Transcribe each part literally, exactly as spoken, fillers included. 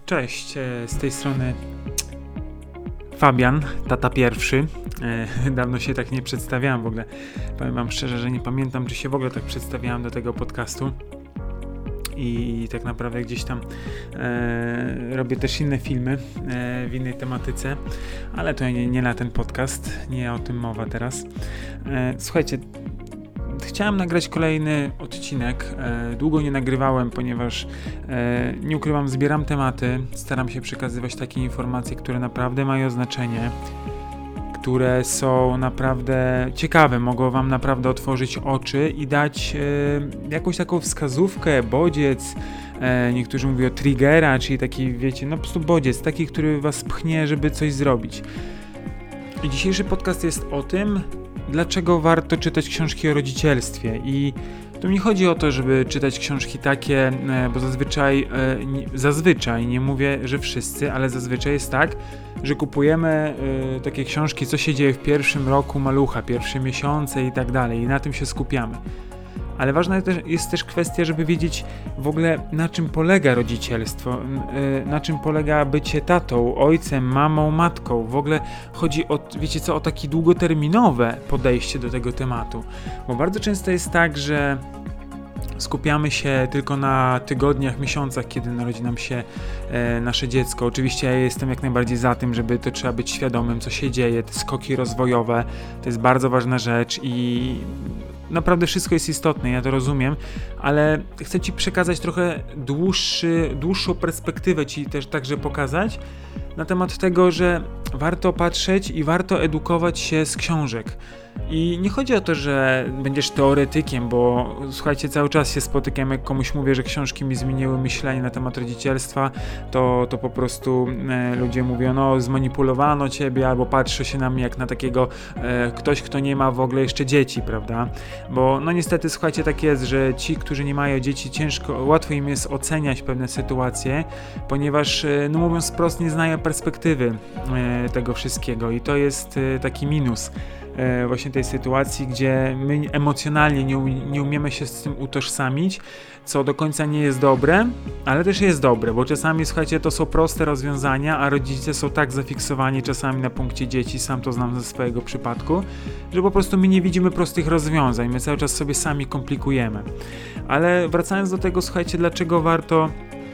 Cześć, e, z tej strony Fabian, tata pierwszy. E, dawno się tak nie przedstawiałem w ogóle. Powiem wam szczerze, że nie pamiętam, czy się w ogóle tak przedstawiałem do tego podcastu. I tak naprawdę gdzieś tam e, robię też inne filmy e, w innej tematyce, ale to nie, nie na ten podcast, nie o tym mowa teraz. E, słuchajcie, chciałem nagrać kolejny odcinek. E, długo nie nagrywałem, ponieważ e, nie ukrywam, zbieram tematy, staram się przekazywać takie informacje, które naprawdę mają znaczenie, które są naprawdę ciekawe, mogą wam naprawdę otworzyć oczy i dać e, jakąś taką wskazówkę, bodziec, e, niektórzy mówią triggera, czyli taki, wiecie, no po prostu bodziec, taki, który was pchnie, żeby coś zrobić. I dzisiejszy podcast jest o tym, dlaczego warto czytać książki o rodzicielstwie. I tu nie chodzi o to, żeby czytać książki takie, bo zazwyczaj, zazwyczaj, nie mówię, że wszyscy, ale zazwyczaj jest tak, że kupujemy takie książki, co się dzieje w pierwszym roku malucha, pierwsze miesiące i tak dalej, i na tym się skupiamy. Ale ważna jest też kwestia, żeby wiedzieć w ogóle, na czym polega rodzicielstwo, na czym polega bycie tatą, ojcem, mamą, matką. W ogóle chodzi o, wiecie co, o takie długoterminowe podejście do tego tematu. Bo bardzo często jest tak, że skupiamy się tylko na tygodniach, miesiącach, kiedy narodzi nam się e, nasze dziecko. Oczywiście ja jestem jak najbardziej za tym, żeby to trzeba być świadomym, co się dzieje, te skoki rozwojowe, to jest bardzo ważna rzecz i naprawdę wszystko jest istotne, ja to rozumiem, ale chcę ci przekazać trochę dłuższy, dłuższą perspektywę, ci też także pokazać na temat tego, że warto patrzeć i warto edukować się z książek. I nie chodzi o to, że będziesz teoretykiem, bo słuchajcie, cały czas się spotykam, jak komuś mówię, że książki mi zmieniły myślenie na temat rodzicielstwa, to, to po prostu e, ludzie mówią, no zmanipulowano ciebie, albo patrzy się na mnie jak na takiego e, ktoś, kto nie ma w ogóle jeszcze dzieci, prawda? Bo no niestety, słuchajcie, tak jest, że ci, którzy nie mają dzieci, ciężko, łatwo im jest oceniać pewne sytuacje, ponieważ, e, no mówiąc wprost, nie znają perspektywy e, tego wszystkiego i to jest e, taki minus właśnie tej sytuacji, gdzie my emocjonalnie nie, nie umiemy się z tym utożsamić, co do końca nie jest dobre, ale też jest dobre, bo czasami, słuchajcie, to są proste rozwiązania, a rodzice są tak zafiksowani czasami na punkcie dzieci, sam to znam ze swojego przypadku, że po prostu my nie widzimy prostych rozwiązań, my cały czas sobie sami komplikujemy. Ale wracając do tego, słuchajcie, dlaczego warto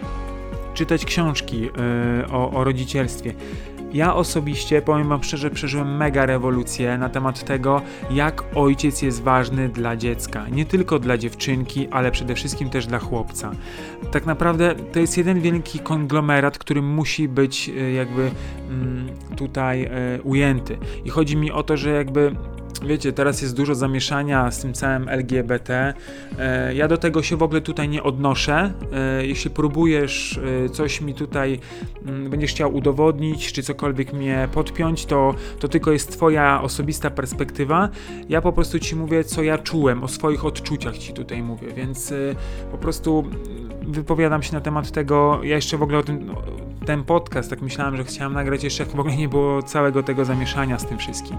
czytać książki yy, o, o rodzicielstwie. Ja osobiście, powiem wam szczerze, przeżyłem mega rewolucję na temat tego, jak ojciec jest ważny dla dziecka. Nie tylko dla dziewczynki, ale przede wszystkim też dla chłopca. Tak naprawdę to jest jeden wielki konglomerat, który musi być jakby mm, tutaj e, ujęty. I chodzi mi o to, że jakby wiecie, teraz jest dużo zamieszania z tym całym L G B T. E, ja do tego się w ogóle tutaj nie odnoszę. E, jeśli próbujesz e, coś mi tutaj m, będziesz chciał udowodnić, czy cokolwiek mnie podpiąć, to, to tylko jest twoja osobista perspektywa. Ja po prostu ci mówię, co ja czułem, o swoich odczuciach ci tutaj mówię, więc e, po prostu wypowiadam się na temat tego. Ja jeszcze w ogóle o tym, no, ten podcast, tak myślałem, że chciałem nagrać jeszcze, jak w ogóle nie było całego tego zamieszania z tym wszystkim.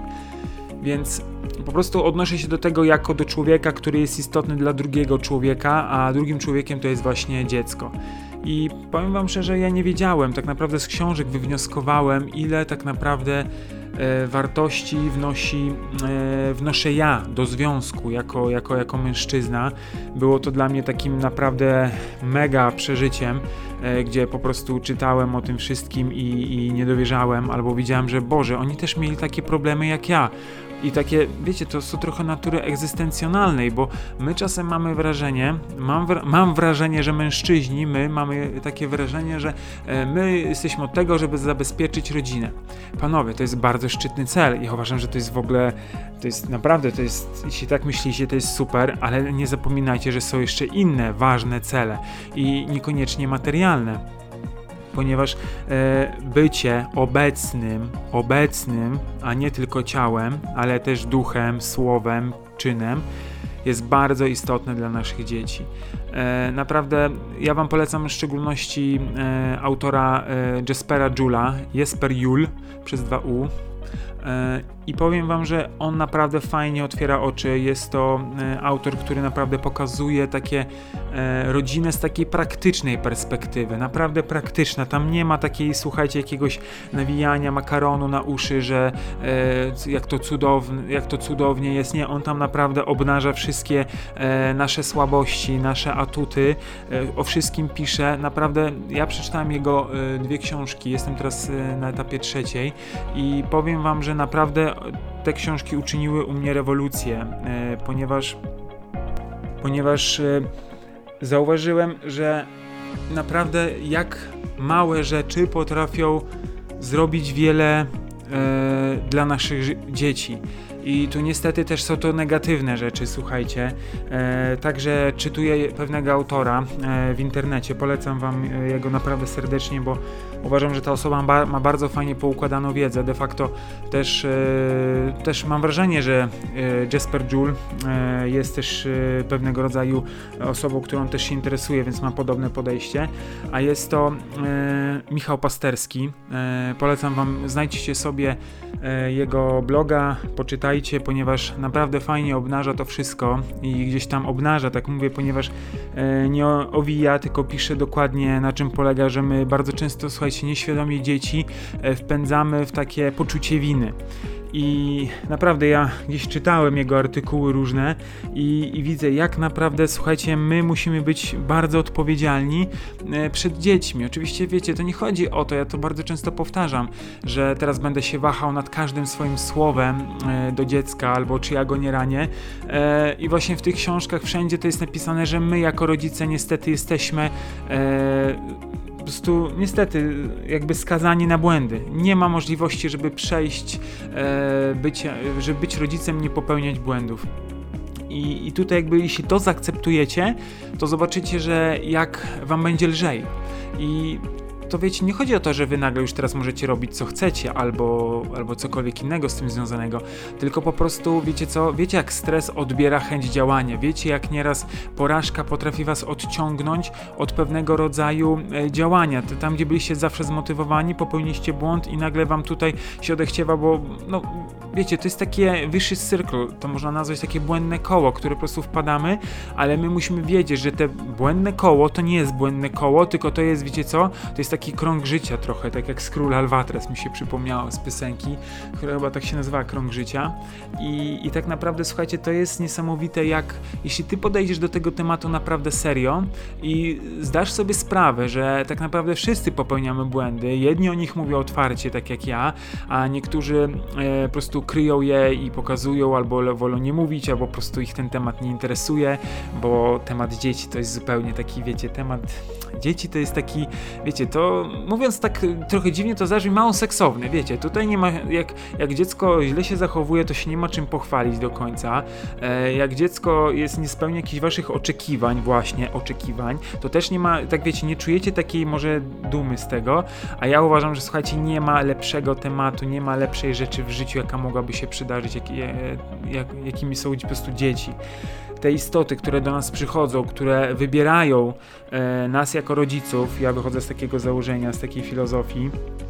Więc po prostu odnoszę się do tego jako do człowieka, który jest istotny dla drugiego człowieka, a drugim człowiekiem to jest właśnie dziecko. I powiem wam szczerze, ja nie wiedziałem, tak naprawdę z książek wywnioskowałem, ile tak naprawdę e, wartości wnosi, e, wnoszę ja do związku jako, jako, jako mężczyzna. Było to dla mnie takim naprawdę mega przeżyciem, e, gdzie po prostu czytałem o tym wszystkim i, i nie dowierzałem, albo widziałem, że Boże, oni też mieli takie problemy jak ja. I takie, wiecie, to są trochę natury egzystencjonalnej, bo my czasem mamy wrażenie, mam, wra- mam wrażenie, że mężczyźni, my mamy takie wrażenie, że e, my jesteśmy od tego, żeby zabezpieczyć rodzinę. Panowie, to jest bardzo szczytny cel. Ja uważam, że to jest w ogóle, to jest naprawdę, to jest, jeśli tak myślicie, to jest super, ale nie zapominajcie, że są jeszcze inne ważne cele i niekoniecznie materialne. Ponieważ e, bycie obecnym, obecnym, a nie tylko ciałem, ale też duchem, słowem, czynem, jest bardzo istotne dla naszych dzieci. E, naprawdę ja wam polecam w szczególności e, autora e, Jespera Juula, Jesper Juul przez dwa U. I powiem wam, że on naprawdę fajnie otwiera oczy. Jest to autor, który naprawdę pokazuje takie rodzinę z takiej praktycznej perspektywy, naprawdę praktyczna. Tam nie ma takiej, słuchajcie, jakiegoś nawijania makaronu na uszy, że jak to cudownie, jak to cudownie jest. Nie, on tam naprawdę obnaża wszystkie nasze słabości, nasze atuty, o wszystkim pisze. Naprawdę, ja przeczytałem jego dwie książki, jestem teraz na etapie trzeciej i powiem wam, że naprawdę te książki uczyniły u mnie rewolucję, ponieważ ponieważ zauważyłem, że naprawdę jak małe rzeczy potrafią zrobić wiele e, dla naszych dzieci. I tu niestety też są to negatywne rzeczy, słuchajcie. E, także czytuję pewnego autora e, w internecie, polecam wam jego naprawdę serdecznie, bo uważam, że ta osoba ma, ma bardzo fajnie poukładaną wiedzę. De facto też, e, też mam wrażenie, że e, Jesper Juhl e, jest też e, pewnego rodzaju osobą, którą też się interesuje, więc ma podobne podejście. A jest to e, Michał Pasterski. E, polecam wam, znajdźcie sobie e, jego bloga, poczytajcie, ponieważ naprawdę fajnie obnaża to wszystko i gdzieś tam obnaża, tak mówię, ponieważ e, nie owija, tylko pisze dokładnie, na czym polega, że my bardzo często, słuchajcie, nieświadomie dzieci e, wpędzamy w takie poczucie winy. I naprawdę ja gdzieś czytałem jego artykuły różne i, i widzę, jak naprawdę, słuchajcie, my musimy być bardzo odpowiedzialni e, przed dziećmi. Oczywiście, wiecie, to nie chodzi o to, ja to bardzo często powtarzam, że teraz będę się wahał nad każdym swoim słowem e, do dziecka, albo czy ja go nie ranię. E, I właśnie w tych książkach wszędzie to jest napisane, że my jako rodzice niestety jesteśmy e, po prostu niestety jakby skazani na błędy. Nie ma możliwości, żeby przejść, e, bycie, żeby być rodzicem, nie popełniać błędów. I, I tutaj jakby jeśli to zaakceptujecie, to zobaczycie, że jak wam będzie lżej. I to wiecie, nie chodzi o to, że wy nagle już teraz możecie robić co chcecie, albo, albo cokolwiek innego z tym związanego, tylko po prostu wiecie co, wiecie jak stres odbiera chęć działania, wiecie jak nieraz porażka potrafi was odciągnąć od pewnego rodzaju e, działania, tam gdzie byliście zawsze zmotywowani, popełniliście błąd i nagle wam tutaj się odechciewa, bo no wiecie, to jest takie wyższy cyrkl, to można nazwać takie błędne koło, które po prostu wpadamy, ale my musimy wiedzieć, że te błędne koło to nie jest błędne koło, tylko to jest, wiecie co, to jest taki krąg życia trochę, tak jak Skról Alwatres mi się przypomniało z piosenki, która chyba tak się nazywa, Krąg Życia. I, i tak naprawdę, słuchajcie, to jest niesamowite, jak jeśli ty podejdziesz do tego tematu naprawdę serio i zdasz sobie sprawę, że tak naprawdę wszyscy popełniamy błędy, jedni o nich mówią otwarcie, tak jak ja, a niektórzy e, po prostu kryją je i pokazują, albo wolą nie mówić, albo po prostu ich ten temat nie interesuje, bo temat dzieci to jest zupełnie taki, wiecie, temat dzieci to jest taki, wiecie, to mówiąc tak trochę dziwnie, to zależy mało seksowny, wiecie, tutaj nie ma, jak, jak dziecko źle się zachowuje, to się nie ma czym pochwalić do końca, e, jak dziecko jest, nie spełnia jakichś waszych oczekiwań, właśnie oczekiwań, to też nie ma, tak wiecie, nie czujecie takiej może dumy z tego, a ja uważam, że słuchajcie, nie ma lepszego tematu, nie ma lepszej rzeczy w życiu, jaka mogłaby się przydarzyć, jak, jak, jakimi są po prostu dzieci. Te istoty, które do nas przychodzą, które wybierają e, nas jako rodziców, ja wychodzę z takiego założenia, z takiej filozofii,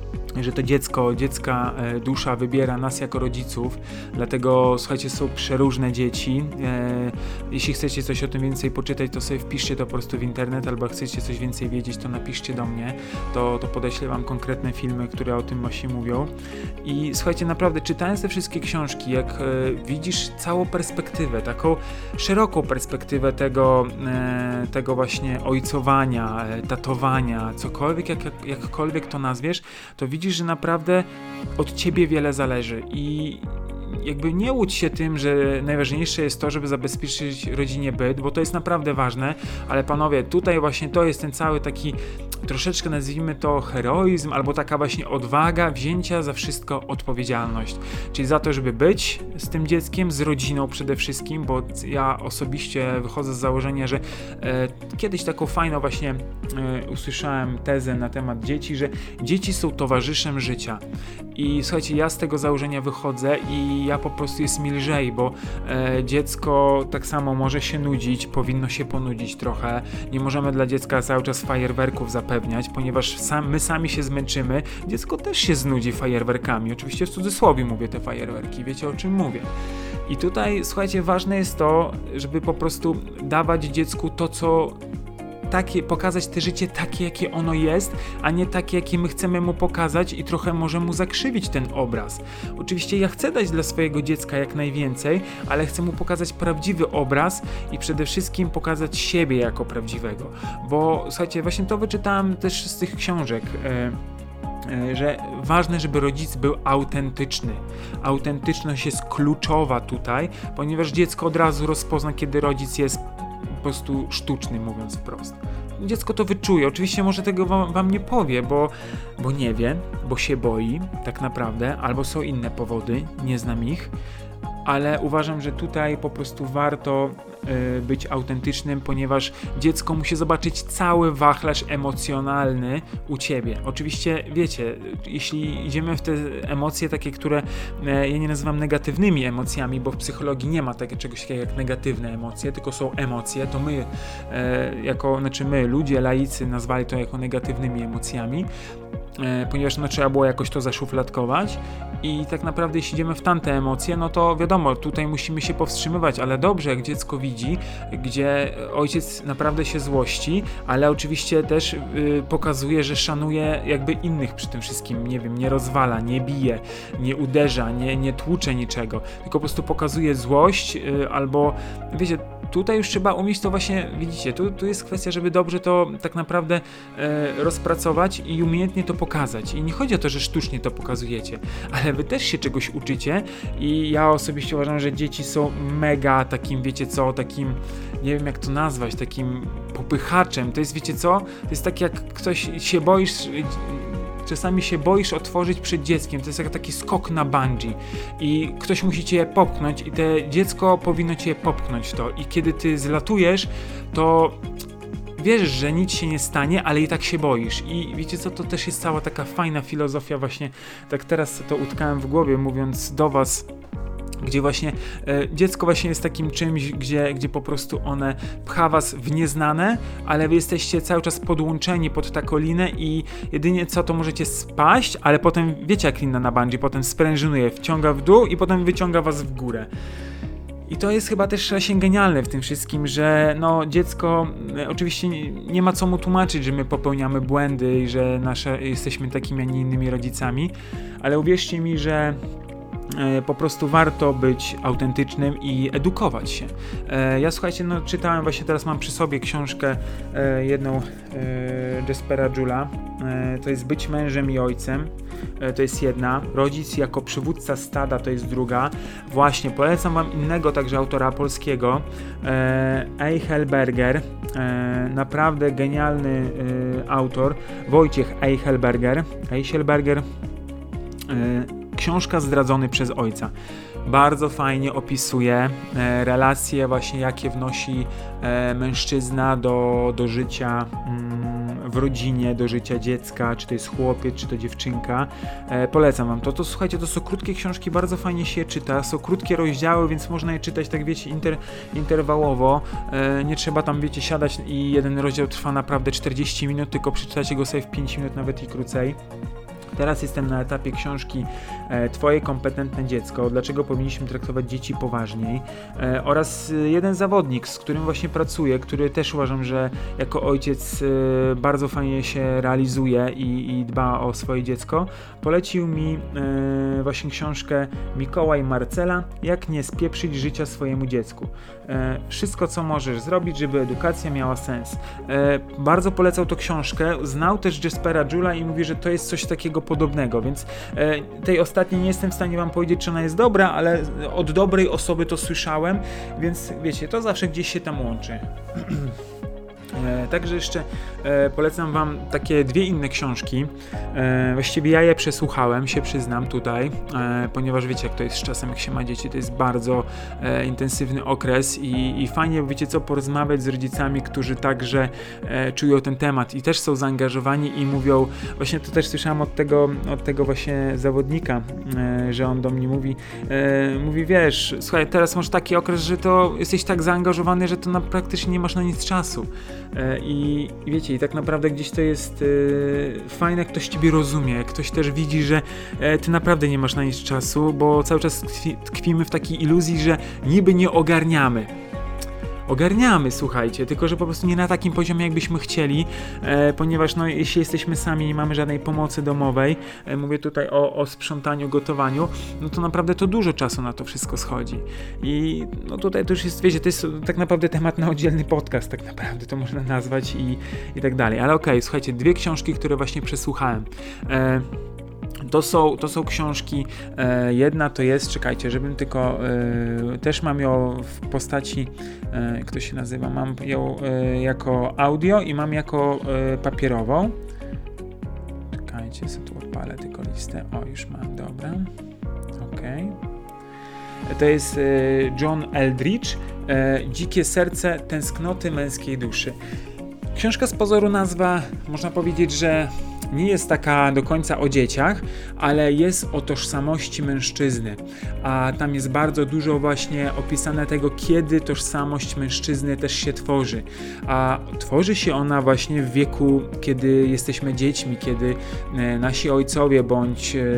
że to dziecko, dziecka e, dusza wybiera nas jako rodziców, dlatego słuchajcie, są przeróżne dzieci. E, jeśli chcecie coś o tym więcej poczytać, to sobie wpiszcie to po prostu w internet, albo jak chcecie coś więcej wiedzieć, to napiszcie do mnie, to, to podeślę wam konkretne filmy, które o tym właśnie mówią. I słuchajcie, naprawdę czytając te wszystkie książki, jak e, widzisz całą perspektywę, taką szeroką perspektywę tego, e, tego właśnie ojcowania, e, tatowania, cokolwiek, jak, jak, jakkolwiek to nazwiesz, to widzisz, że naprawdę od ciebie wiele zależy i jakby nie łudź się tym, że najważniejsze jest to, żeby zabezpieczyć rodzinie byt, bo to jest naprawdę ważne, ale panowie, tutaj właśnie to jest ten cały taki troszeczkę, nazwijmy to, heroizm, albo taka właśnie odwaga wzięcia za wszystko odpowiedzialność, czyli za to, żeby być z tym dzieckiem, z rodziną przede wszystkim, bo ja osobiście wychodzę z założenia, że e, kiedyś taką fajną właśnie e, usłyszałem tezę na temat dzieci, że dzieci są towarzyszem życia i słuchajcie, ja z tego założenia wychodzę i i ja po prostu jest mi lżej, bo e, dziecko tak samo może się nudzić, powinno się ponudzić trochę. Nie możemy dla dziecka cały czas fajerwerków zapewniać, ponieważ sam, my sami się zmęczymy. Dziecko też się znudzi fajerwerkami. Oczywiście w cudzysłowie mówię te fajerwerki, wiecie o czym mówię. I tutaj, słuchajcie, ważne jest to, żeby po prostu dawać dziecku to, co takie, pokazać te życie takie, jakie ono jest, a nie takie, jakie my chcemy mu pokazać i trochę może mu zakrzywić ten obraz. Oczywiście ja chcę dać dla swojego dziecka jak najwięcej, ale chcę mu pokazać prawdziwy obraz i przede wszystkim pokazać siebie jako prawdziwego. Bo słuchajcie, właśnie to wyczytałem też z tych książek, e, że ważne, żeby rodzic był autentyczny. Autentyczność jest kluczowa tutaj, ponieważ dziecko od razu rozpozna, kiedy rodzic jest po prostu sztuczny, mówiąc wprost. Dziecko to wyczuje. Oczywiście może tego wam, wam nie powie, bo, bo nie wie, bo się boi tak naprawdę, albo są inne powody, nie znam ich, ale uważam, że tutaj po prostu warto y, być autentycznym, ponieważ dziecko musi zobaczyć cały wachlarz emocjonalny u ciebie. Oczywiście, wiecie, jeśli idziemy w te emocje takie, które y, ja nie nazywam negatywnymi emocjami, bo w psychologii nie ma takie, czegoś takiego jak negatywne emocje, tylko są emocje, to my, y, jako, znaczy my, ludzie, laicy, nazwali to jako negatywnymi emocjami, y, ponieważ no, trzeba było jakoś to zaszufladkować. I tak naprawdę jeśli idziemy w tamte emocje, no to wiadomo, tutaj musimy się powstrzymywać, ale dobrze jak dziecko widzi, gdzie ojciec naprawdę się złości, ale oczywiście też yy, pokazuje, że szanuje jakby innych przy tym wszystkim, nie wiem, nie rozwala, nie bije, nie uderza, nie, nie tłucze niczego, tylko po prostu pokazuje złość yy, albo, wiecie, tutaj już trzeba umieć to właśnie, widzicie, tu, tu jest kwestia, żeby dobrze to tak naprawdę e, rozpracować i umiejętnie to pokazać. I nie chodzi o to, że sztucznie to pokazujecie, ale wy też się czegoś uczycie i ja osobiście uważam, że dzieci są mega takim, wiecie co, takim, nie wiem jak to nazwać, takim popychaczem. To jest, wiecie co, to jest tak jak ktoś się boisz, czasami się boisz otworzyć przed dzieckiem, to jest jak taki skok na bungee i ktoś musi cię popchnąć i to dziecko powinno cię popchnąć w to i kiedy ty zlatujesz, to wiesz, że nic się nie stanie, ale i tak się boisz i wiecie co, to też jest cała taka fajna filozofia właśnie, tak teraz to utkałem w głowie mówiąc do was, gdzie właśnie e, dziecko właśnie jest takim czymś, gdzie, gdzie po prostu one pcha was w nieznane, ale wy jesteście cały czas podłączeni pod taką linę i jedynie co, to możecie spaść, ale potem wiecie jak lina na bungee, potem sprężynuje, wciąga w dół i potem wyciąga was w górę. I to jest chyba też właśnie genialne w tym wszystkim, że no dziecko e, oczywiście nie, nie ma co mu tłumaczyć, że my popełniamy błędy i że nasze, jesteśmy takimi, a nie innymi rodzicami, ale uwierzcie mi, że po prostu warto być autentycznym i edukować się. Ja słuchajcie, no czytałem właśnie teraz mam przy sobie książkę jedną Jaspera Juula. To jest Być mężem i ojcem. To jest jedna. Rodzic jako przywódca stada to jest druga. Właśnie, polecam wam innego także autora polskiego. Eichelberger. Naprawdę genialny autor. Wojciech Eichelberger. Eichelberger. Książka Zdradzony przez ojca. Bardzo fajnie opisuje e, relacje właśnie jakie wnosi e, mężczyzna do, do życia mm, w rodzinie, do życia dziecka, czy to jest chłopiec, czy to dziewczynka. E, polecam wam to. To słuchajcie, to są krótkie książki, bardzo fajnie się je czyta, są krótkie rozdziały, więc można je czytać tak wiecie inter, interwałowo. E, nie trzeba tam wiecie siadać i jeden rozdział trwa naprawdę czterdzieści minut, tylko przeczytacie go sobie w pięć minut nawet i krócej. Teraz jestem na etapie książki e, Twoje kompetentne dziecko, dlaczego powinniśmy traktować dzieci poważniej e, oraz jeden zawodnik, z którym właśnie pracuję, który też uważam, że jako ojciec e, bardzo fajnie się realizuje i, i dba o swoje dziecko, polecił mi e, właśnie książkę Mikołaj Marcela, jak nie spieprzyć życia swojemu dziecku. E, wszystko co możesz zrobić, żeby edukacja miała sens. E, bardzo polecał tą książkę, znał też Jaspera Juula i mówi, że to jest coś takiego podobnego, więc e, tej ostatniej nie jestem w stanie wam powiedzieć, czy ona jest dobra, ale od dobrej osoby to słyszałem, więc wiecie, to zawsze gdzieś się tam łączy. E, także jeszcze e, polecam wam takie dwie inne książki. E, właściwie ja je przesłuchałem, się przyznam tutaj, e, ponieważ wiecie jak to jest z czasem, jak się ma dzieci, to jest bardzo e, intensywny okres i, i fajnie, wiecie co, porozmawiać z rodzicami, którzy także e, czują ten temat i też są zaangażowani i mówią, właśnie to też słyszałem od tego, od tego właśnie zawodnika, e, że on do mnie mówi, e, mówi, wiesz, słuchaj, teraz masz taki okres, że to jesteś tak zaangażowany, że to na, praktycznie nie masz na nic czasu. I, I wiecie, i tak naprawdę gdzieś to jest e, fajne, jak ktoś ciebie rozumie, jak ktoś też widzi, że e, ty naprawdę nie masz na nic czasu, bo cały czas tkwi, tkwimy w takiej iluzji, że niby nie ogarniamy. Ogarniamy, słuchajcie, tylko że po prostu nie na takim poziomie, jakbyśmy chcieli, e, ponieważ no, jeśli jesteśmy sami, nie mamy żadnej pomocy domowej, e, mówię tutaj o, o sprzątaniu, gotowaniu, no to naprawdę to dużo czasu na to wszystko schodzi. I no tutaj to już jest, wiecie, to jest tak naprawdę temat na oddzielny podcast, tak naprawdę to można nazwać i, i tak dalej. Ale okej, okay, słuchajcie, dwie książki, które właśnie przesłuchałem. E, To są, to są książki, e, jedna to jest, czekajcie, żebym tylko, e, też mam ją w postaci, e, jak to się nazywa, mam ją e, jako audio i mam jako e, papierową. Czekajcie, sobie tu odpalę tylko listę, o już mam, dobra, okej. Okay. To jest e, John Eldridge, e, Dzikie serce tęsknoty męskiej duszy. Książka z pozoru nazwa, można powiedzieć, że nie jest taka do końca o dzieciach, ale jest o tożsamości mężczyzny, a tam jest bardzo dużo właśnie opisane tego, kiedy tożsamość mężczyzny też się tworzy, a tworzy się ona właśnie w wieku, kiedy jesteśmy dziećmi, kiedy e, nasi ojcowie bądź e,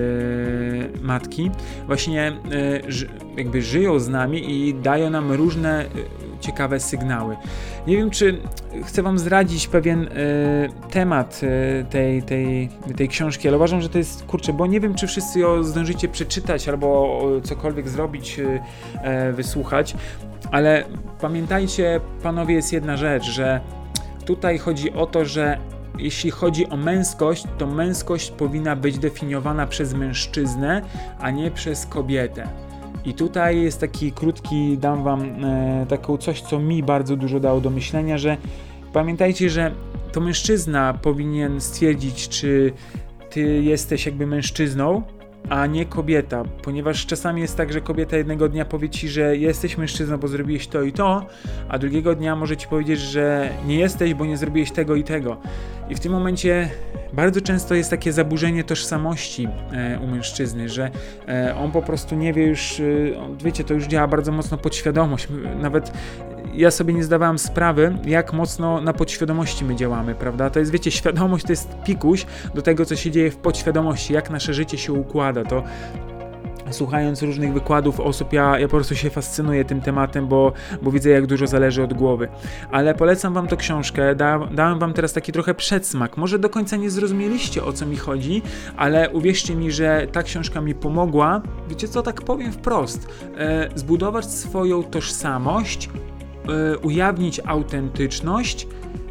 matki właśnie e, ży, jakby żyją z nami i dają nam różne e, ciekawe sygnały. Nie wiem, czy chcę wam zdradzić pewien e, temat e, tej, tej, tej książki, ale uważam, że to jest, kurczę, bo nie wiem, czy wszyscy ją zdążycie przeczytać albo cokolwiek zrobić, e, wysłuchać, ale pamiętajcie, panowie, jest jedna rzecz, że tutaj chodzi o to, że jeśli chodzi o męskość, to męskość powinna być definiowana przez mężczyznę, a nie przez kobietę. I tutaj jest taki krótki, dam wam e, taką coś, co mi bardzo dużo dało do myślenia, że pamiętajcie, że to mężczyzna powinien stwierdzić, czy ty jesteś jakby mężczyzną, a nie kobieta, ponieważ czasami jest tak, że kobieta jednego dnia powie ci, że jesteś mężczyzną, bo zrobiłeś to i to, a drugiego dnia może ci powiedzieć, że nie jesteś, bo nie zrobiłeś tego i tego. I w tym momencie bardzo często jest takie zaburzenie tożsamości e, u mężczyzny, że e, on po prostu nie wie już, e, wiecie, to już działa bardzo mocno podświadomość. Nawet ja sobie nie zdawałem sprawy, jak mocno na podświadomości my działamy, prawda? To jest, wiecie, świadomość to jest pikuś do tego, co się dzieje w podświadomości, jak nasze życie się układa. To słuchając różnych wykładów osób, ja, ja po prostu się fascynuję tym tematem, bo, bo widzę, jak dużo zależy od głowy. Ale polecam wam tę książkę, da, dałem wam teraz taki trochę przedsmak. Może do końca nie zrozumieliście, o co mi chodzi, ale uwierzcie mi, że ta książka mi pomogła, wiecie co, tak powiem wprost, e, zbudować swoją tożsamość, e, ujawnić autentyczność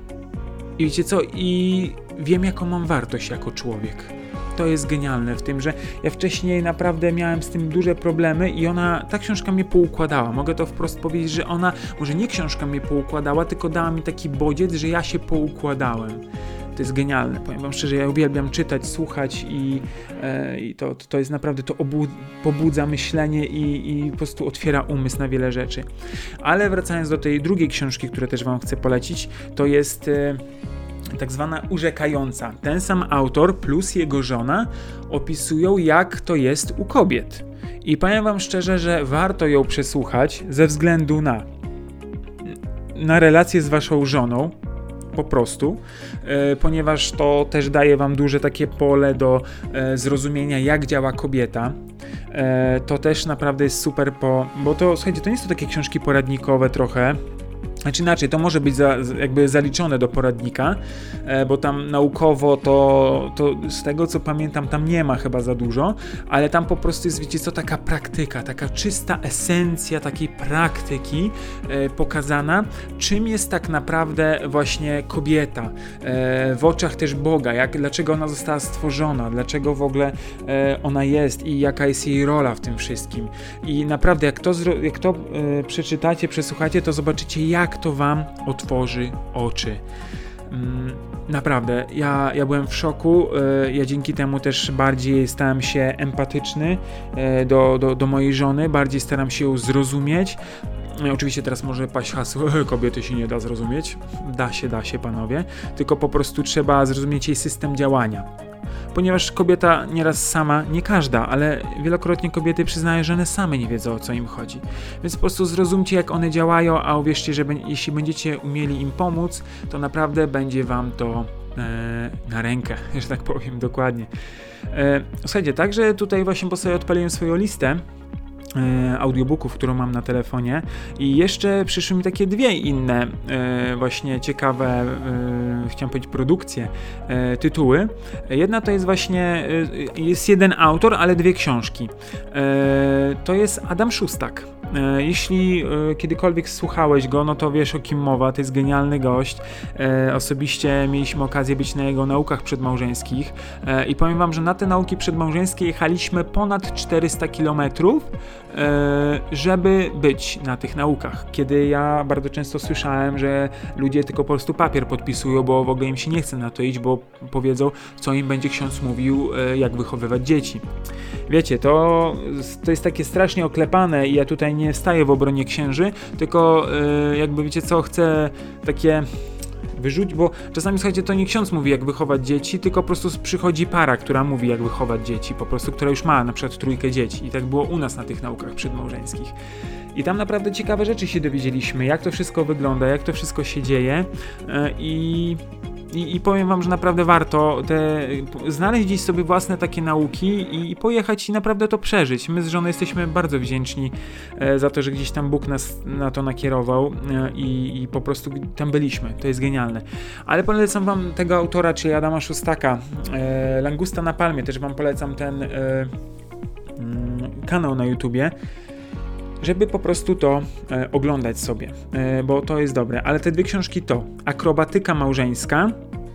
i wiecie co, i wiem, jaką mam wartość jako człowiek. To jest genialne w tym, że ja wcześniej naprawdę miałem z tym duże problemy i ona, ta książka mnie poukładała. Mogę to wprost powiedzieć, że ona, może nie książka mnie poukładała, tylko dała mi taki bodziec, że ja się poukładałem. To jest genialne. Powiem wam szczerze, ja uwielbiam czytać, słuchać i, e, i to, to jest naprawdę, to obu, pobudza myślenie i, i po prostu otwiera umysł na wiele rzeczy. Ale wracając do tej drugiej książki, którą też wam chcę polecić, to jest E, tak zwana Urzekająca. Ten sam autor plus jego żona opisują, jak to jest u kobiet. I powiem wam szczerze, że warto ją przesłuchać ze względu na, na relację z waszą żoną, po prostu, e, ponieważ to też daje wam duże takie pole do e, zrozumienia, jak działa kobieta. E, to też naprawdę jest super, po, bo to, słuchajcie, to nie są takie książki poradnikowe trochę. Znaczy inaczej, to może być za, jakby zaliczone do poradnika, e, bo tam naukowo to, to z tego co pamiętam tam nie ma chyba za dużo, ale tam po prostu jest, wiecie co, taka praktyka, taka czysta esencja takiej praktyki e, pokazana, czym jest tak naprawdę właśnie kobieta e, w oczach też Boga, jak, dlaczego ona została stworzona, dlaczego w ogóle e, ona jest i jaka jest jej rola w tym wszystkim. I naprawdę jak to, jak to e, przeczytacie, przesłuchacie, to zobaczycie, jak jak to wam otworzy oczy. Naprawdę, ja, ja byłem w szoku, ja dzięki temu też bardziej stałem się empatyczny do, do, do mojej żony, bardziej staram się ją zrozumieć. Oczywiście teraz może paść hasło, kobiety się nie da zrozumieć, da się, da się panowie, tylko po prostu trzeba zrozumieć jej system działania. Ponieważ kobieta nieraz sama, nie każda, ale wielokrotnie kobiety przyznają, że one same nie wiedzą, o co im chodzi. Więc po prostu zrozumcie, jak one działają, a uwierzcie, że be- jeśli będziecie umieli im pomóc, to naprawdę będzie wam to e, na rękę, że tak powiem dokładnie. E, słuchajcie, także tutaj właśnie po sobie odpaliłem swoją listę audiobooków, którą mam na telefonie i jeszcze przyszły mi takie dwie inne e, właśnie ciekawe, e, chciałem powiedzieć produkcje, e, tytuły. Jedna to jest właśnie, e, jest jeden autor, ale dwie książki. E, to jest Adam Szustak. E, jeśli e, kiedykolwiek słuchałeś go, no to wiesz, o kim mowa, to jest genialny gość. E, osobiście mieliśmy okazję być na jego naukach przedmałżeńskich e, i powiem wam, że na te nauki przedmałżeńskie jechaliśmy ponad czterysta kilometrów, żeby być na tych naukach. Kiedy ja bardzo często słyszałem, że ludzie tylko po prostu papier podpisują, bo w ogóle im się nie chce na to iść, bo powiedzą, co im będzie ksiądz mówił, jak wychowywać dzieci. Wiecie, to, to jest takie strasznie oklepane i ja tutaj nie staję w obronie księży, tylko jakby wiecie co, chcę takie wyrzucić, bo czasami, słuchajcie, to nie ksiądz mówi, jak wychować dzieci, tylko po prostu przychodzi para, która mówi, jak wychować dzieci, po prostu, która już ma na przykład trójkę dzieci i tak było u nas na tych naukach przedmałżeńskich. I tam naprawdę ciekawe rzeczy się dowiedzieliśmy, jak to wszystko wygląda, jak to wszystko się dzieje i... I, I powiem wam, że naprawdę warto te, znaleźć gdzieś sobie własne takie nauki i, i pojechać i naprawdę to przeżyć. My z żoną jesteśmy bardzo wdzięczni e, za to, że gdzieś tam Bóg nas na to nakierował e, i, i po prostu tam byliśmy. To jest genialne. Ale polecam wam tego autora, czyli Adama Szustaka. E, Langusta na palmie, też wam polecam ten e, mm, kanał na YouTubie, żeby po prostu to e, oglądać sobie, e, bo to jest dobre. Ale te dwie książki to Akrobatyka małżeńska,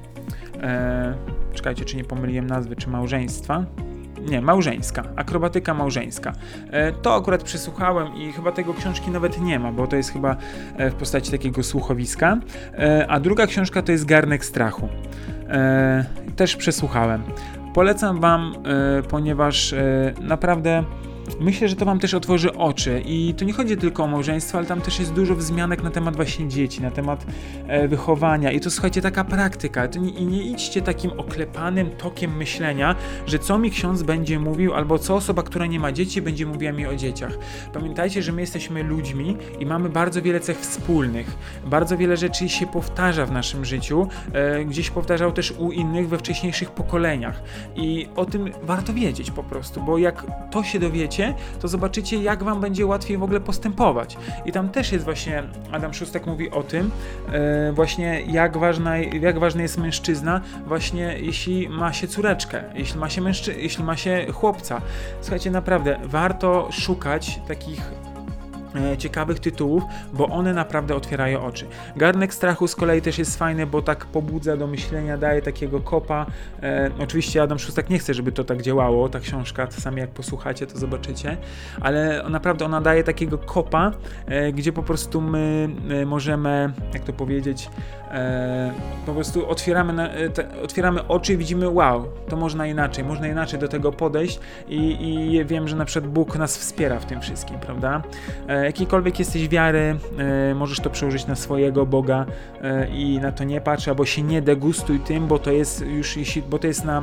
e, czekajcie, czy nie pomyliłem nazwy, czy małżeństwa, nie, małżeńska, Akrobatyka małżeńska. E, to akurat przesłuchałem i chyba tego książki nawet nie ma, bo to jest chyba e, w postaci takiego słuchowiska, e, a druga książka to jest Garnek strachu. E, też przesłuchałem. Polecam wam, e, ponieważ e, naprawdę myślę, że to wam też otworzy oczy i to nie chodzi tylko o małżeństwo, ale tam też jest dużo wzmianek na temat właśnie dzieci, na temat e, wychowania i to słuchajcie, taka praktyka to nie, i nie idźcie takim oklepanym tokiem myślenia, że co mi ksiądz będzie mówił albo co osoba, która nie ma dzieci, będzie mówiła mi o dzieciach. Pamiętajcie, że my jesteśmy ludźmi i mamy bardzo wiele cech wspólnych, bardzo wiele rzeczy się powtarza w naszym życiu, e, gdzieś powtarzał też u innych we wcześniejszych pokoleniach i o tym warto wiedzieć po prostu, bo jak to się dowiecie, to zobaczycie, jak wam będzie łatwiej w ogóle postępować. I tam też jest właśnie, Adam Szustak mówi o tym, e, właśnie jak ważna, jak ważny jest mężczyzna, właśnie jeśli ma się córeczkę, jeśli ma się mężczy- jeśli ma się chłopca. Słuchajcie, naprawdę, warto szukać takich ciekawych tytułów, bo one naprawdę otwierają oczy. Garnek strachu z kolei też jest fajny, bo tak pobudza do myślenia, daje takiego kopa. E, oczywiście Adam Szustak nie chce, żeby to tak działało, ta książka, czasami jak posłuchacie, to zobaczycie, ale naprawdę ona daje takiego kopa, e, gdzie po prostu my e, możemy, jak to powiedzieć, e, po prostu otwieramy, na, te, otwieramy oczy i widzimy, wow, to można inaczej, można inaczej do tego podejść i, i wiem, że na przykład Bóg nas wspiera w tym wszystkim, prawda? E, jakiejkolwiek jesteś wiary, e, możesz to przełożyć na swojego Boga e, i na to nie patrz, albo się nie degustuj tym, bo to jest już, jeśli, bo to jest na,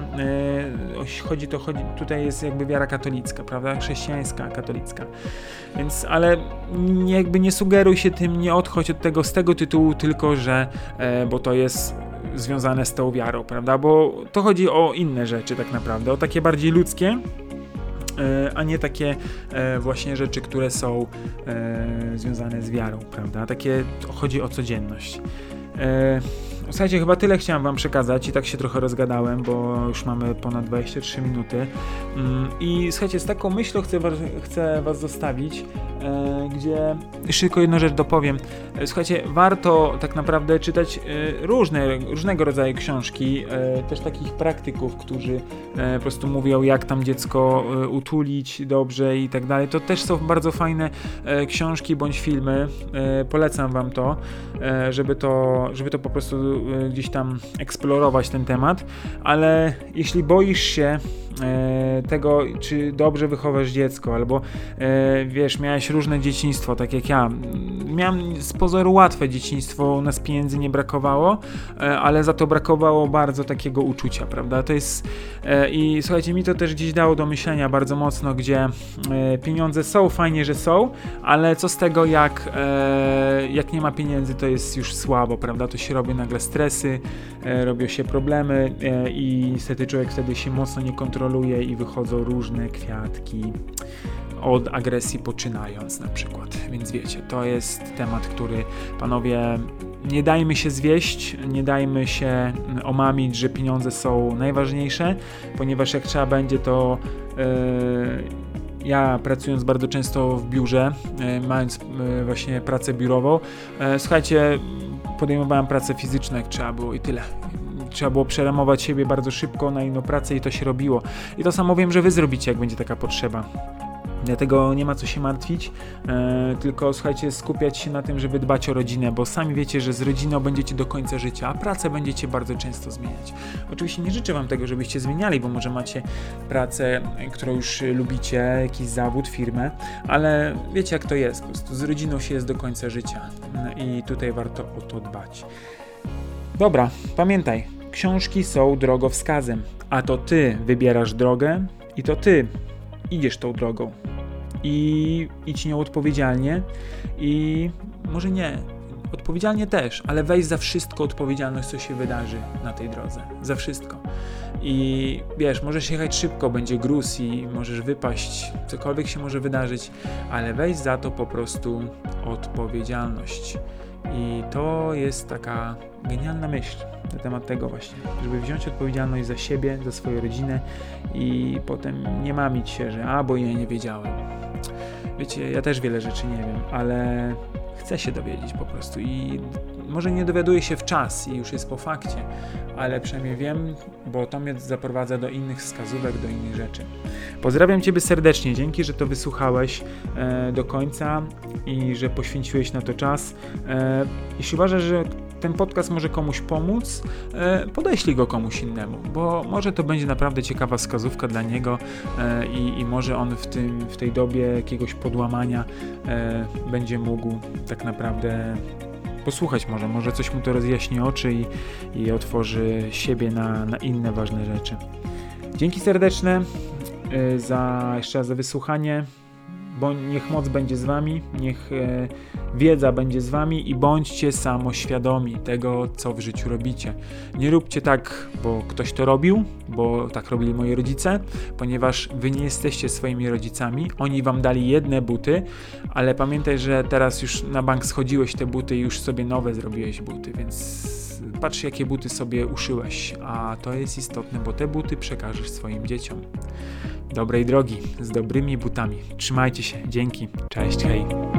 e, chodzi to, chodzi, tutaj jest jakby wiara katolicka, prawda? Chrześcijańska, katolicka. Więc, ale nie, jakby nie sugeruj się tym, nie odchodź od tego z tego tytułu, tylko że, e, bo to jest związane z tą wiarą, prawda? Bo to chodzi o inne rzeczy tak naprawdę, o takie bardziej ludzkie, a nie takie e, właśnie rzeczy, które są e, związane z wiarą, prawda? Takie chodzi o codzienność. E, słuchajcie, chyba tyle chciałem wam przekazać i tak się trochę rozgadałem, bo już mamy ponad dwadzieścia trzy minuty. I słuchajcie, z taką myślą chcę was, chcę was zostawić, e, gdzie jeszcze tylko jedną rzecz dopowiem. E, słuchajcie, warto tak naprawdę czytać e, różne, różnego rodzaju książki, e, też takich praktyków, którzy e, po prostu mówią, jak tam dziecko e, utulić dobrze i tak dalej. To też są bardzo fajne e, książki bądź filmy. E, polecam wam to, e, żeby to, żeby to po prostu e, gdzieś tam eksplorować ten temat, ale jeśli boisz się e, tego, czy dobrze wychowasz dziecko, albo e, wiesz, miałeś różne dzieciństwo, tak jak ja. Miałem z pozoru łatwe dzieciństwo, u nas pieniędzy nie brakowało, e, ale za to brakowało bardzo takiego uczucia, prawda? To jest e, i słuchajcie, mi to też gdzieś dało do myślenia bardzo mocno, gdzie e, pieniądze są, fajnie, że są, ale co z tego, jak, e, jak nie ma pieniędzy, to jest już słabo, prawda? To się robi nagle stresy, e, robią się problemy e, i niestety człowiek wtedy się mocno nie kontroluje i wychodzą różne kwiatki, od agresji poczynając na przykład. Więc wiecie, to jest temat, który, panowie, nie dajmy się zwieść, nie dajmy się omamić, że pieniądze są najważniejsze, ponieważ jak trzeba będzie, to yy, ja pracując bardzo często w biurze, yy, mając yy, właśnie pracę biurową, yy, słuchajcie, podejmowałem pracę fizyczną, jak trzeba było i tyle. Trzeba było przeremować siebie bardzo szybko na inną pracę i to się robiło. I to samo wiem, że wy zrobicie, jak będzie taka potrzeba. Dlatego nie ma co się martwić, e, tylko słuchajcie, skupiać się na tym, żeby dbać o rodzinę, bo sami wiecie, że z rodziną będziecie do końca życia, a pracę będziecie bardzo często zmieniać. Oczywiście nie życzę wam tego, żebyście zmieniali, bo może macie pracę, którą już lubicie, jakiś zawód, firmę, ale wiecie, jak to jest, po prostu z rodziną się jest do końca życia i tutaj warto o to dbać. Dobra, pamiętaj, książki są drogowskazem, a to ty wybierasz drogę i to ty idziesz tą drogą i idź nią odpowiedzialnie i może nie, odpowiedzialnie też, ale weź za wszystko odpowiedzialność, co się wydarzy na tej drodze, za wszystko. I wiesz, możesz jechać szybko, będzie gruz i możesz wypaść, cokolwiek się może wydarzyć, ale weź za to po prostu odpowiedzialność. I to jest taka genialna myśl na temat tego właśnie, żeby wziąć odpowiedzialność za siebie, za swoją rodzinę i potem nie mamić się, że a, bo ja nie wiedziałem. Wiecie, ja też wiele rzeczy nie wiem, ale chcę się dowiedzieć po prostu i może nie dowiaduję się w czas i już jest po fakcie, ale przynajmniej wiem, bo to mnie zaprowadza do innych wskazówek, do innych rzeczy. Pozdrawiam Ciebie serdecznie, dzięki, że to wysłuchałeś e, do końca i że poświęciłeś na to czas. E, jeśli uważasz, że ten podcast może komuś pomóc, e, podeślij go komuś innemu, bo może to będzie naprawdę ciekawa wskazówka dla niego e, i, i może on w, tym, w tej dobie jakiegoś podłamania e, będzie mógł tak naprawdę posłuchać może, może coś mu to rozjaśni oczy i, i otworzy siebie na, na inne ważne rzeczy. Dzięki serdeczne y, za jeszcze raz za wysłuchanie, bo niech moc będzie z wami, niech y, wiedza będzie z wami i bądźcie samoświadomi tego, co w życiu robicie. Nie róbcie tak, bo ktoś to robił, bo tak robili moi rodzice, ponieważ wy nie jesteście swoimi rodzicami, oni wam dali jedne buty, ale pamiętaj, że teraz już na bank schodziłeś te buty i już sobie nowe zrobiłeś buty, więc patrz, jakie buty sobie uszyłeś, a to jest istotne, bo te buty przekażesz swoim dzieciom. Dobrej drogi, z dobrymi butami. Trzymajcie się, dzięki, cześć, hej.